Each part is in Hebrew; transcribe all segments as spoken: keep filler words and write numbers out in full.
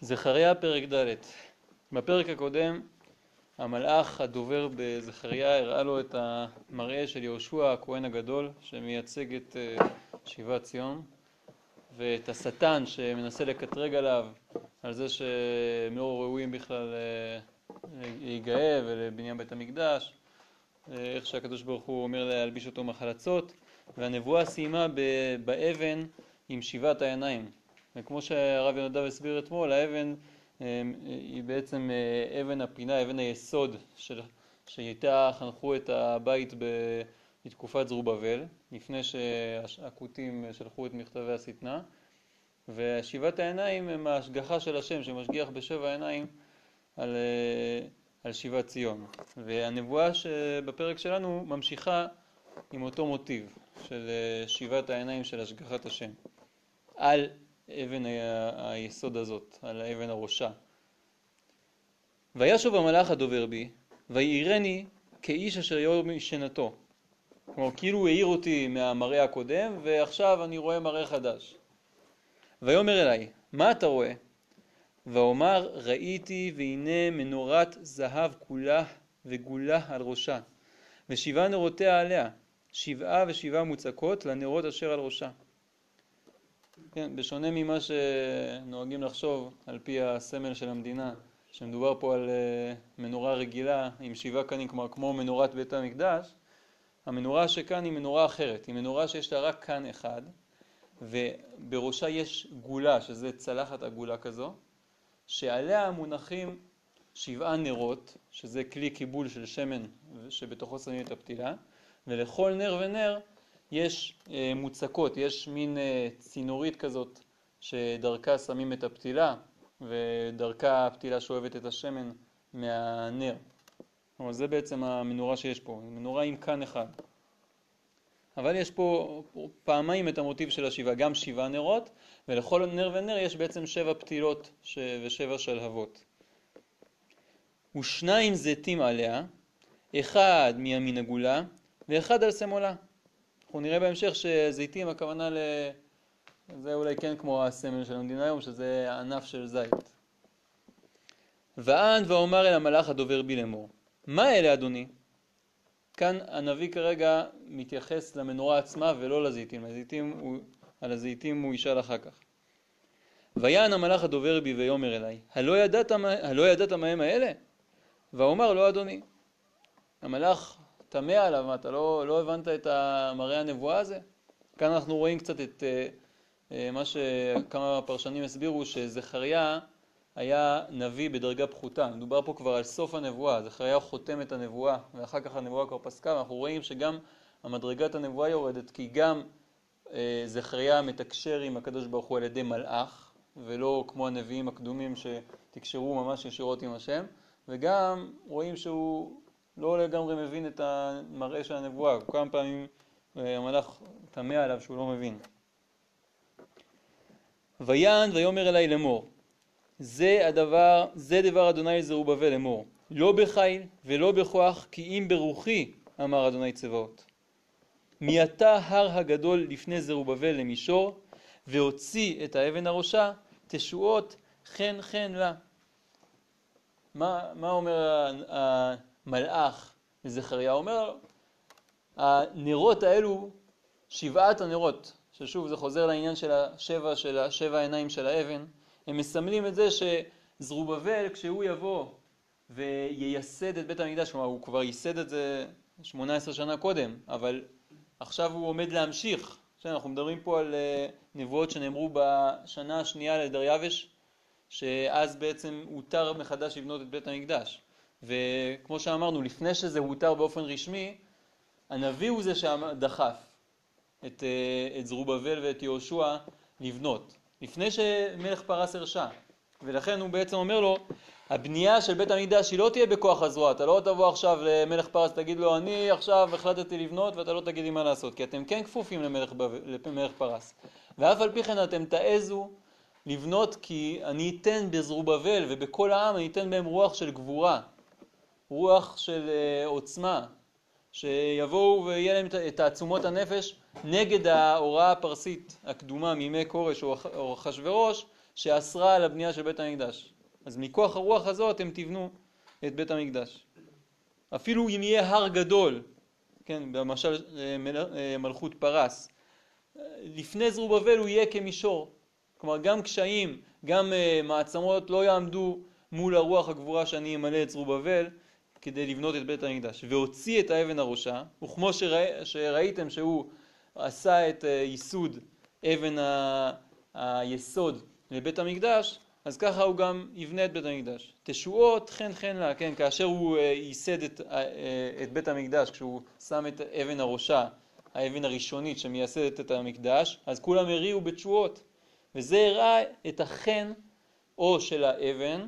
זכריה פרק ד'. בפרק הקודם המלאך הדובר בזכריה הראה לו את המראה של יהושע הכהן הגדול שמייצג את שיבת ציון, ואת השטן שמנסה לקטרג עליו על זה שהם לא ראויים בכלל להיגאה ולבניין בית המקדש, איך שהקדוש ברוך הוא אומר להלביש אותו מחלצות, והנבואה סיימה באבן עם שיבת העיניים. וכמו שהרב יונדב הסביר אתמול, האבן היא בעצם אבן הפינה, אבן היסוד של, שאיתה חנכו את הבית בתקופת זרובבל, לפני שהכותים שלחו את מכתבי השטנה. ושיבת העיניים הם ההשגחה של השם שמשגיח בשבע העיניים על, על שיבת ציון. והנבואה שבפרק שלנו ממשיכה עם אותו מוטיב של שיבת העיניים של השגחת השם על אבן היסוד הזאת, על האבן הראשה. וישוב המלאך הדובר בי, ויעירני כאיש אשר יאור משנתו. כלומר, כאילו הוא העיר אותי מהמראה הקודם, ועכשיו אני רואה מראה חדש. ויאמר אליי, מה אתה רואה? ואומר, ראיתי והנה מנורת זהב כולה וגולה על ראשה, ושבעה נרותיה עליה, שבעה ושבעה מוצקות לנרות אשר על ראשה. כן, בשונה ממה שנוהגים לחשוב על פי הסמל של המדינה, שמדובר פה על מנורה רגילה עם שבעה קנים, כמו, כמו מנורת בית המקדש, המנורה שכאן היא מנורה אחרת, היא מנורה שיש לה רק קן אחד, ובראשה יש גולה, שזה צלחת עגולה כזו, שעליה מונחים שבעה נרות, שזה כלי קיבול של שמן שבתוכו שמים את הפתילה, ולכל נר ונר יש אה, מוצקות, יש מין אה, צינורית כזאת שדרכה שמים את הפתילה, ודרכה הפתילה שואבת את השמן מהנר. אבל זה בעצם המנורה שיש פה, מנורה עם קן אחד. אבל יש פה פעמיים את המוטיב של השבעה, גם שבעה נרות, ולכל נר ונר יש בעצם שבע פתילות ש... ושבע שלהבות. ושניים זיתים עליה, אחד מימין הגולה ואחד על שמאלה. אנחנו נראה בהמשך שזיתים הכוונה ל... זה אולי כן כמו הסמל של המדינה היום, שזה ענף של זית. וען ואומר אל המלאך הדובר בי לאמור, מה אלה אדוני? כאן הנביא כרגע מתייחס למנורה עצמה ולא לזיתים. הזיתים הוא, על הזיתים הוא ישאל אחר כך. ויען המלאך הדובר בי ויאמר אליי, הלא ידעת, הלא ידעת מהם האלה? ואומר לא אדוני. המלאך תמה עליו, מה, אתה לא, לא הבנת את המראה הנבואה הזה? כאן אנחנו רואים קצת את uh, מה שכמה פרשנים הסבירו, שזכריה היה נביא בדרגה פחותה. מדובר פה כבר על סוף הנבואה, זכריה חותם את הנבואה, ואחר כך הנבואה כבר פסקה, ואנחנו רואים שגם המדרגת הנבואה יורדת, כי גם uh, זכריה מתקשר עם הקדוש ברוך הוא על ידי מלאך, ולא כמו הנביאים הקדומים שתקשרו ממש ישירות עם השם, וגם רואים שהוא לא לגמרי מבין את המראה של הנבואה, כמה פעמים המלאך תמה עליו שהוא לא מבין. ויען ויאמר אליי לאמור, זה הדבר, זה דבר אדוני לזרובבל לאמור, לא בחיל ולא בכוח, כי אם ברוחי, אמר אדוני צבאות. מעתה הר הגדול לפני זרובבל למישור, והוציא את האבן הראשה, תשועות חן חן לה. מה, מה אומר המלאך לזכריה? אומר לו, הנרות האלו, שבעת הנרות, ששוב זה חוזר לעניין של השבע, של השבע העיניים של האבן, הם מסמלים את זה שזרובבל כשהוא יבוא וייסד את בית המקדש, כלומר הוא כבר ייסד את זה שמונה עשרה שנה קודם, אבל עכשיו הוא עומד להמשיך. אנחנו מדברים פה על נבואות שנאמרו בשנה השנייה לדריווש, שאז בעצם הותר מחדש לבנות את בית המקדש. וכמו שאמרנו, לפני שזה הותר באופן רשמי, הנביא הוא זה שדחף את, את זרובבל ואת יהושע לבנות, לפני שמלך פרס הרשה. ולכן הוא בעצם אומר לו, הבנייה של בית המקדש היא לא תהיה בכוח הזרוע, אתה לא תבוא עכשיו למלך פרס, תגיד לו, אני עכשיו החלטתי לבנות ואתה לא תגיד לי מה לעשות, כי אתם כן כפופים למלך, למלך פרס. ואף על פי כן אתם תעזו לבנות, כי אני אתן בזרובבל ובכל העם, אני אתן בהם רוח של גבורה, רוח של עוצמה, שיבואו ויהיה להם את תעצומות הנפש נגד ההוראה הפרסית הקדומה מימי קורש או אחשוורוש, שאסרה על הבנייה של בית המקדש. אז מכוח הרוח הזו אתם תבנו את בית המקדש. אפילו אם יהיה הר גדול, כן, במשל מלכות פרס, לפני זרובבל הוא יהיה כמישור. כלומר, גם קשיים, גם מעצמות לא יעמדו מול הרוח הגבורה שאני אמלא את זרובבל כדי לבנות את בית המקדש. והוציא את האבן הראשה, וכמו שרא... שראיתם שהוא עשה את ייסוד אבן ה... היסוד לבית המקדש, אז ככה הוא גם יבנה את בית המקדש. תשועות חן חן לה, כן, כאשר הוא ייסד את, את בית המקדש, כשהוא שם את אבן הראשה, האבן הראשונית שמייסדת את המקדש, אז כולם הריעו בתשועות. וזה הראה את החן או של האבן,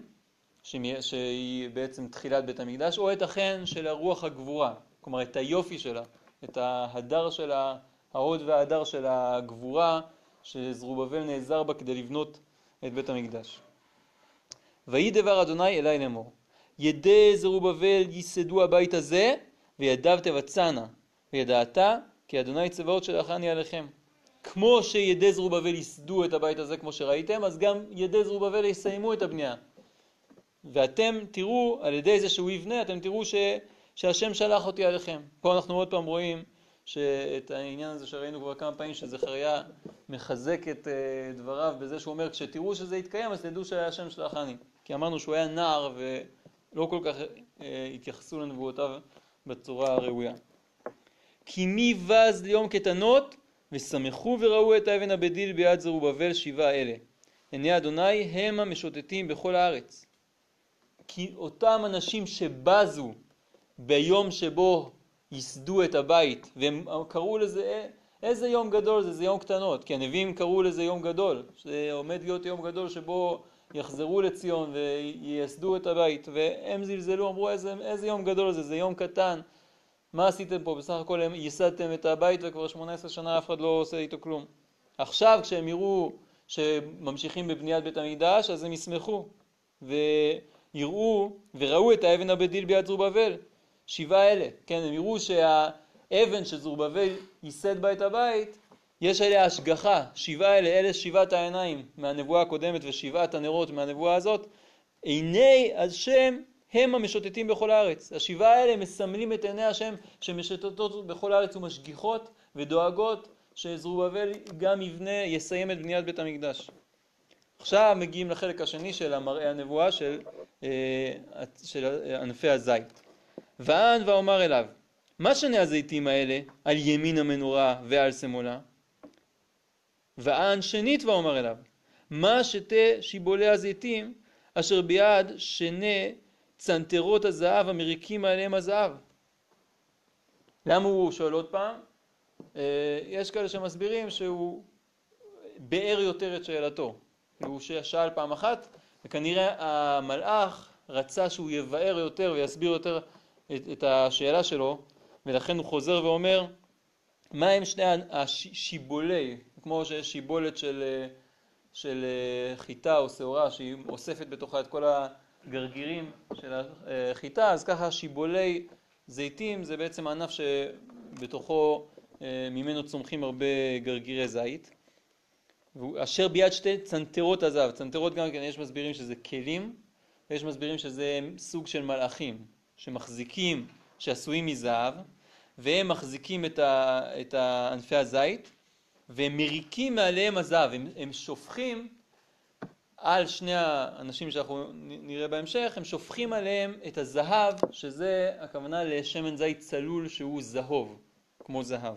שהיא בעצם תחילת בית המקדש, או את החן של הרוח הגבורה, כלומר את היופי שלה, את ההדר שלה, ההוד וההדר של הגבורה, שזרובבל נעזר בה כדי לבנות את בית המקדש. ויהי דבר אדוני אלי לאמור, ידי זרובבל ייסדו הבית הזה, וידיו תבצענה, וידעת כי אדוני צבאות שלחני עליכם. כמו שידי זרובבל ייסדו את הבית הזה, כמו שראיתם, אז גם ידי זרובבל יסיימו את הבנייה. ואתם תראו, על ידי זה שהוא יבנה, אתם תראו ש, שהשם שלח אותי עליכם. פה אנחנו עוד פעם רואים שאת העניין הזה שראינו כבר כמה פעמים, שזכריה מחזק את דבריו בזה שהוא אומר, כשתראו שזה יתקיים, אז תדעו שהשם שלחני. כי אמרנו שהוא היה נער ולא כל כך התייחסו לנבואותיו בצורה הראויה. כי מי בז ליום קטנות, ושמחו וראו את האבן הבדיל ביד זרובבל שבעה אלה. עיני אדוני הם המשוטטים בכל הארץ. כי אותם אנשים שבזו ביום שבו ייסדו את הבית, והם קראו לזה, איזה יום גדול זה, זה יום קטנות, כי הנביאים קראו לזה יום גדול, שעומד להיות יום גדול שבו יחזרו לציון וייסדו את הבית, והם זלזלו, אמרו איזה, איזה יום גדול זה, זה יום קטן, מה עשיתם פה? בסך הכל הם ייסדתם את הבית וכבר שמונה עשרה שנה אף אחד לא עושה איתו כלום. עכשיו כשהם יראו שממשיכים בבניית בית המקדש, אז הם ישמחו ויראו וראו את האבן הבדיל ביד זרובבל, שבעה אלה. כן, הם יראו שהאבן שזרובבל ייסד בה את הבית, יש עליה השגחה, שבעה אלה, אלה שבעת העיניים מהנבואה הקודמת ושבעת הנרות מהנבואה הזאת, עיני השם הם המשוטטים בכל הארץ. השבעה האלה מסמלים את עיני השם שמשוטטות בכל הארץ ומשגיחות ודואגות שזרובבל גם יבנה, יסיים את בניית בית המקדש. עכשיו מגיעים לחלק השני של המראה הנבואה של, של ענפי הזית. וען ואומר אליו, מה שני הזיתים האלה על ימין המנורה ועל שמאלה? וען שנית ואומר אליו, מה שתי שיבולי הזיתים אשר ביד שני צנתרות הזהב המריקים עליהם הזהב? למה הוא שואל עוד פעם? יש כאלה שמסבירים שהוא באר יותר את שאלתו. הוא שאל פעם אחת, וכנראה המלאך רצה שהוא יבאר יותר ויסביר יותר את, את השאלה שלו, ולכן הוא חוזר ואומר, מה הם שני השיבולי, כמו שיש שיבולת של, של חיטה או שעורה, שהיא אוספת בתוכה את כל הגרגירים של החיטה, אז ככה שיבולי זיתים זה בעצם הענף שבתוכו ממנו צומחים הרבה גרגירי זית. אשר ביד שתי צנתרות הזהב, צנתרות גם כן יש מסבירים שזה כלים, ויש מסבירים שזה סוג של מלאכים שמחזיקים, שעשויים מזהב, והם מחזיקים את, ה, את ענפי הזית, והם מריקים מעליהם הזהב, הם, הם שופכים על שני האנשים שאנחנו נראה בהמשך, הם שופכים עליהם את הזהב, שזה הכוונה לשמן זית צלול שהוא זהוב, כמו זהב.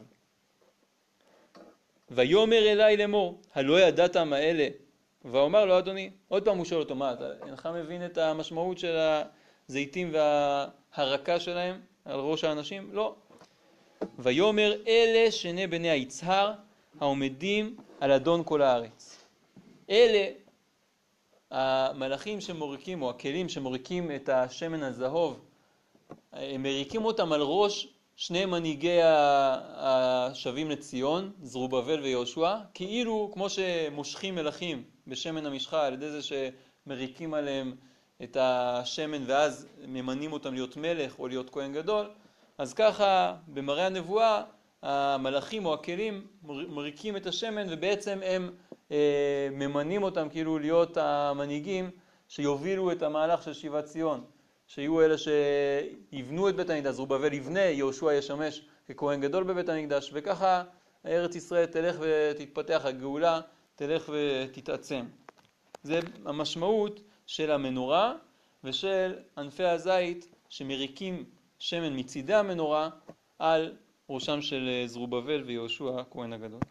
ויאמר אלי לאמור, הלא ידעת מה אלה? ואומר לו, אדוני, עוד פעם הוא שואל אותו, מה, אתה אינך מבין את המשמעות של הזיתים וההרקה שלהם על ראש האנשים? לא. ויאמר אלה שני בני היצהר העומדים על אדון כל הארץ. אלה המלאכים שמוריקים, או הכלים שמוריקים את השמן הזהוב, הם מריקים אותם על ראש שני מנהיגי השבים לציון, זרובבל ויהושע, כאילו כמו שמושכים מלאכים בשמן המשחה על ידי זה שמריקים עליהם את השמן ואז ממנים אותם להיות מלך או להיות כהן גדול, אז ככה במראה הנבואה המלאכים או הכלים מריקים את השמן, ובעצם הם אה, ממנים אותם כאילו להיות המנהיגים שיובילו את המהלך של שיבת ציון, שיהיו אלה שיבנו את בית המקדש. זרובבל יבנה, יהושע ישמש ככהן גדול בבית המקדש, וככה ארץ ישראל תלך ותתפתח, הגאולה תלך ותתעצם. זה המשמעות של המנורה ושל ענפי הזית שמריקים שמן מצידי המנורה על ראשם של זרובבל ויהושע הכהן הגדול.